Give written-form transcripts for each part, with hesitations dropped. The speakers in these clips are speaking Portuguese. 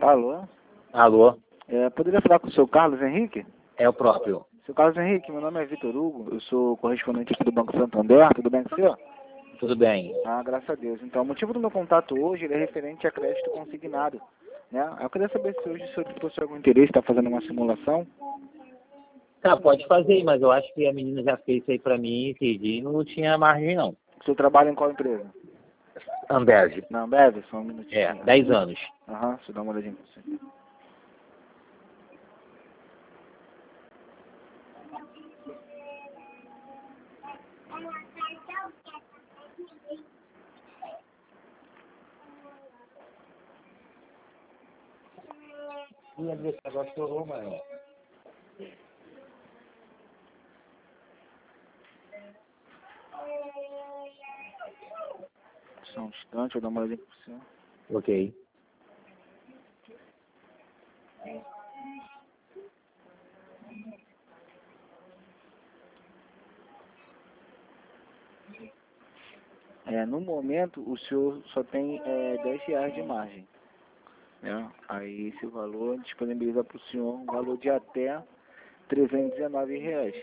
Alô? Alô, Poderia falar com o seu Carlos Henrique? é o próprio. Seu Carlos Henrique, meu nome é Vitor Hugo, eu sou correspondente aqui do Banco Santander, tudo bem com o senhor? Tudo bem. Ah, graças a Deus. Então, o motivo do meu contato hoje ele é referente a crédito consignado, né? Eu queria saber se hoje o senhor possui algum interesse, está fazendo uma simulação. Tá, pode fazer, mas eu acho que a menina já fez isso aí pra mim e não tinha margem não. O senhor trabalha em qual empresa? Ambev. Na Ambev? Só um minutinho. 10 anos. Aham, deixa eu dar uma olhadinha pra você. Ih, agora estourou, mano. Só um instante, eu vou dar uma olhadinha pra você. Ok. No momento, o senhor só tem R$ 10 de margem, né? Aí esse valor disponibiliza para o senhor um valor de até R$ 319.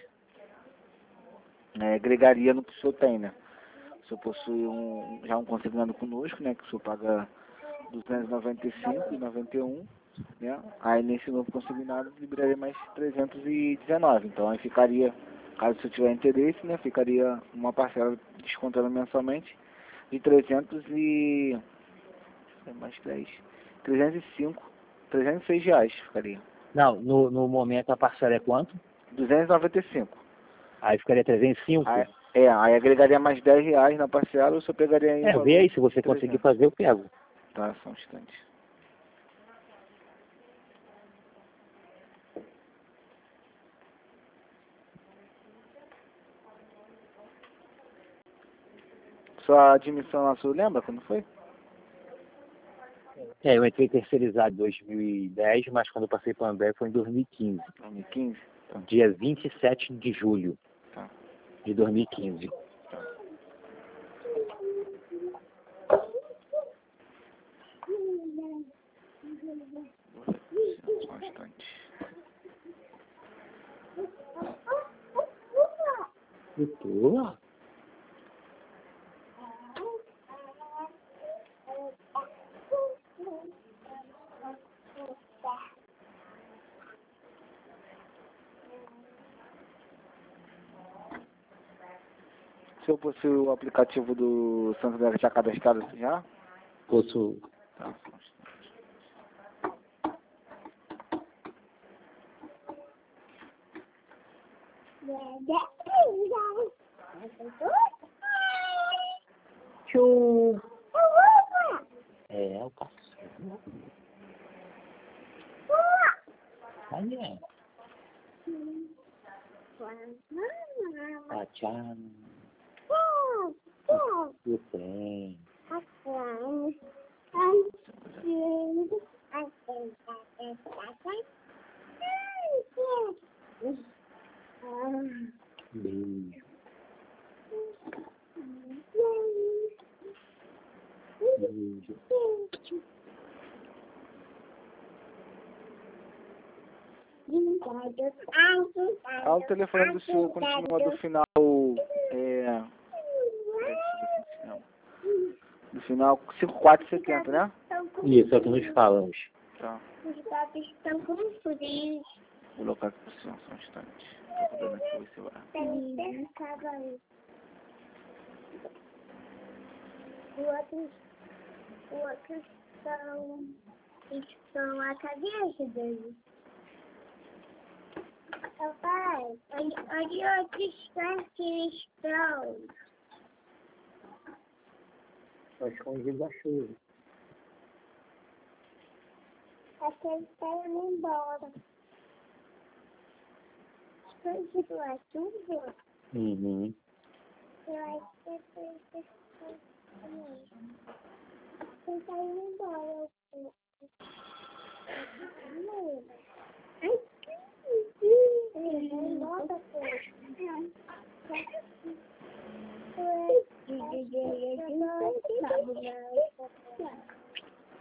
Agregaria no que o senhor tem, né? O senhor possui já um consignado conosco, né? Que o senhor paga R$ 295,91, né? Aí nesse novo consignado liberaria mais 319. Então aí ficaria, caso o senhor tiver interesse, né? Ficaria uma parcela descontando mensalmente de 305, R$ 306 ficaria. Não, no momento a parcela é quanto? 295. Aí ficaria 305? Aí agregaria mais R$ 10 na parcela, o senhor pegaria aí Vê aí, se você 300. conseguir fazer, eu pego. Tá, só um instante. Sua admissão lá, o senhor lembra quando foi? Eu entrei terceirizado em 2010, mas quando eu passei para a Ambev foi em 2015. 2015? Tá. Dia 27 de julho Tá. de 2015. Tá. Só um instante. Doutor? O senhor possui o aplicativo do Santander já cadastrado já? Posso. Tá, só um instante. Tchau. O cachorro. Olha. Tchau. Tudo bem. Beijo. Beijo. O telefone do senhor continua do final. Do final 5470, né? Isso, é o que nos falamos. Tá. Os gatos estão confusos. Vou colocar aqui pro senhor só um instante. Tô rodando aqui, ver se vai. Tem cavalos. Outros estão a cabeça deles. Papai, onde outros peixes estão? Estou escondido da chuva. Acho que eles estão indo embora. Escondido a chuva? Uhum. Eu acho que é por isso que mesmo. Você está indo embora. Ai, que nota,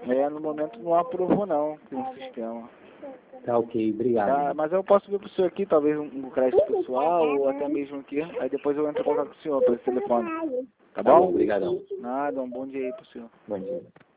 No momento não aprovou não com o sistema. Tá ok, obrigado. Tá, mas eu posso ver pro senhor aqui, talvez um crédito pessoal ou até mesmo aqui. Aí depois eu entro em contato com o senhor pelo telefone. Tá Tá bom, bom? obrigadão. Nada, um bom dia aí pro senhor. Bom dia.